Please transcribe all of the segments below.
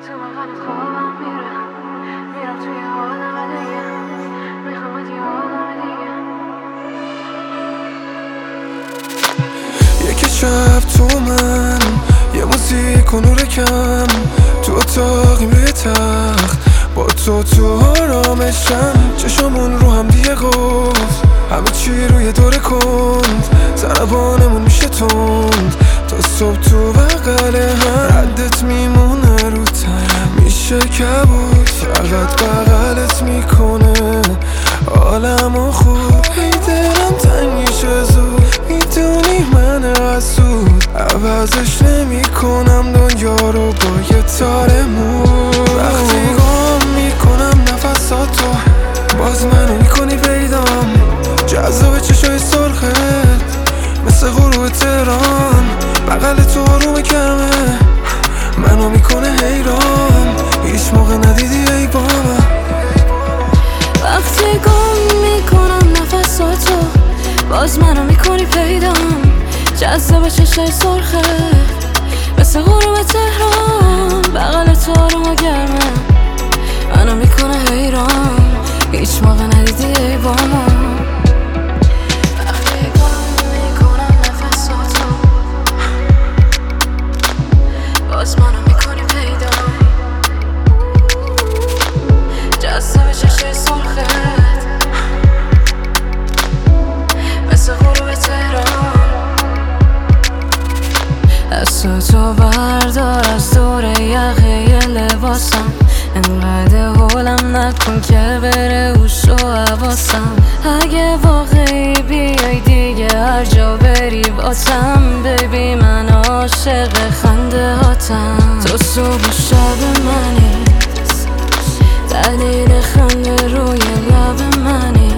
تو بغلت خوابم میره، میرم توی عالم دیگه، میخوامت یه عالم دیگه. یکی شب تو من یه موزیک و نور کم تو اتاقیم روی تخت با تو آرامشم، چشمون رو هم دیگه گفت همه چی روی دور کند، ضربانمون میشه تند تا صبح تو بغل هم، ردت میمونه رو تنم میشه کبود، فقط بغلت میکنه عالمو خوب. ای دلم تنگ میشه زود، میدونی من حسود، عوضش نمی کنم دنیا رو با یه تار مو. وقتی گم میکنم نفساتو باز منو میکنی پیدام، جذاب چشای سرخت مثل غروب تهران، بغل تو آروم گرمه منو میکنه حیران، هیچ موقع ندیدی ای بابا. وقتی گم میکنم نفساتو باز منو میکنی پیدام، جذاب چشای سرخت مثل غروب تهران، بغل تو آروم و گرمه منو میکنه حیران، هیچ موقع ندیدی ای بابا. وقتی گم میکنم نفساتو باز منو میکنی پیدام، جذاب چشای سرخت مثل غروب تهران. دست تو بردار از دور یقه لباسم، انقدر هولم نکن که بره هوش و حواسم، اگه واقعی بیای دیگه هر جا بری باتم، بیبی من عاشق خنده هاتم، تو صبح و شب منی، دلیل خنده روی لب منی،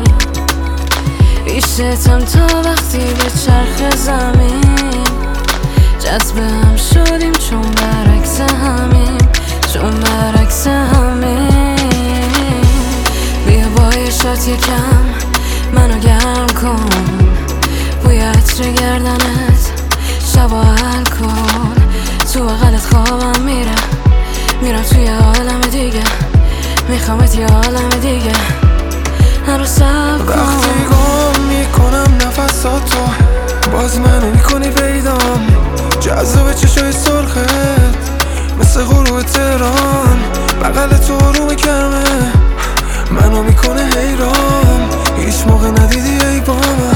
پیشتم تا وقتی به چرخ زمین، جذب هم شدیم چون برعکس همیم، چون برعکس همیم. بیا با یه شات یکم منو گرم کن، بوی عطر گردنت شبا حل کن، تو بغلت خوابم میره، میرم توی عالم دیگه، میخوامت یه عالم دیگه، هر رو سب کن. وقتی گم میکنم نفساتو باز منو میکنی پیدام، جذاب چشای سرخت مثل غروب تهران، بغل تو آروم گرمه منو میکنه حیران، هیچ موقع ندیدی ای بابا.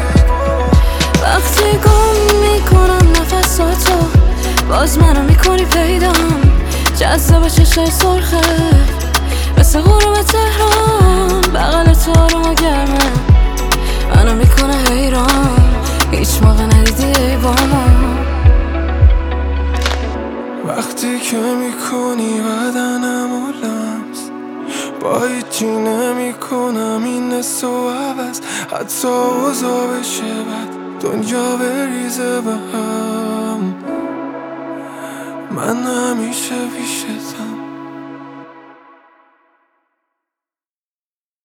وقتی گم میکنم نفساتو باز منو میکنی پیدام، جذاب چشای سرخت مثل غروب تهران، بغل تو آروم و گرمه منو میکنه حیران، هیچ موقع ندیدی ای بابا. وقتی که میکنی بدنم و لمس، با هیچی نمیکنم این حس و عوض، حتی اوضاع بشه بد دنیا بریزه به هم، من همیشه پیشتم.